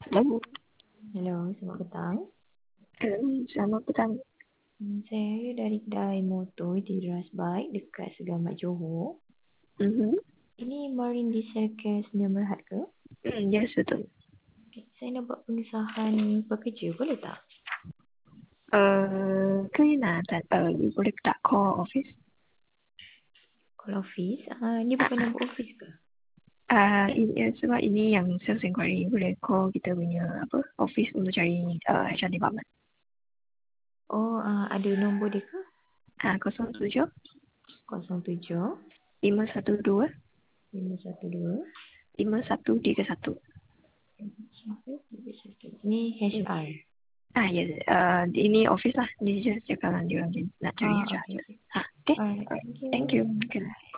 Halo, Halo, selamat petang. selamat petang. Saya dari kedai motor di Ras Bike dekat Segamat Johor. Mhm. Ini Marine Diesel Care Sdn Bhd ke? Yes, betul. Okay, saya nak buat pengesahan pekerja, boleh tak? 你 boleh tak call office? Call office? Ni bukan nombor office ke? Sebab ini yang sales inquiry, boleh call kita punya office untuk cari HR department. Oh, ada nombor dia ke? 07 07 512 512 5131. 5131. Ni HR. Yes. Ini office lah. Ni just cakap dengan dia orang nak cari HR. Okay, okay. Okay. Alright, Alright. thank you. Thank you. Okay.